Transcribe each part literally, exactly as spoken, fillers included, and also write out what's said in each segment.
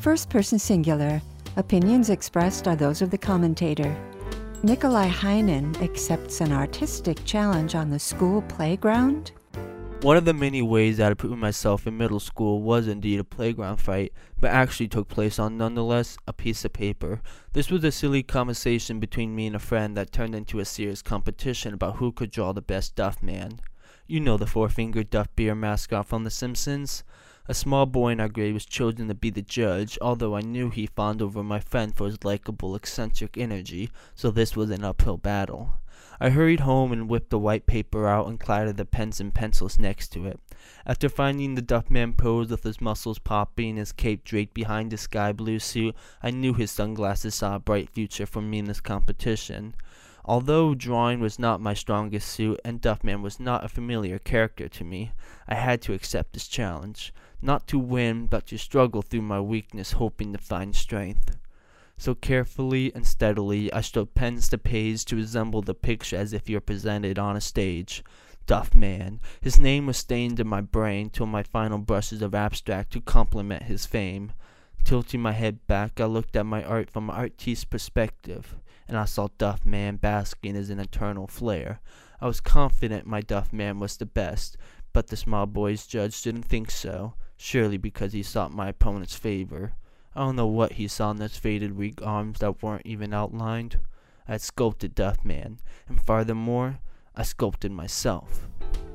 First person singular. Opinions expressed are those of the commentator. Nikolai Heinen accepts an artistic challenge on the school playground. One of the many ways that I proved myself in middle school was indeed a playground fight, but actually took place on nonetheless a piece of paper. This was a silly conversation between me and a friend that turned into a serious competition about who could draw the best Duff Man. You know the four-fingered Duff Bear mascot from The Simpsons? A small boy in our grade was chosen to be the judge, although I knew he fawned over my friend for his likable, eccentric energy, so this was an uphill battle. I hurried home and whipped the white paper out and clattered the pens and pencils next to it. After finding the Duff Man pose with his muscles popping and his cape draped behind his sky blue suit, I knew his sunglasses saw a bright future for me in this competition. Although drawing was not my strongest suit and Duff Man was not a familiar character to me, I had to accept this challenge. Not to win, but to struggle through my weakness, hoping to find strength. So carefully and steadily I stroked pens to page to resemble the picture as if you're presented on a stage. Duff Man. His name was stained in my brain till my final brushes of abstract to complement his fame. Tilting my head back, I looked at my art from an artist's perspective, and I saw Duff Man basking as an eternal flare. I was confident my Duff Man was the best, but the small boy's judge didn't think so, surely because he sought my opponent's favor. I don't know what he saw in those faded, weak arms that weren't even outlined. I had sculpted Duff Man, and furthermore, I sculpted myself.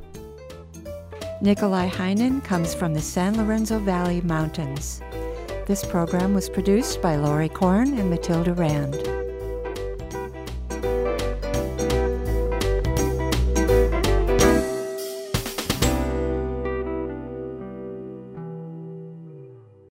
Nikolai Heinen comes from the San Lorenzo Valley Mountains. This program was produced by Laurie Korn and Matilda Rand.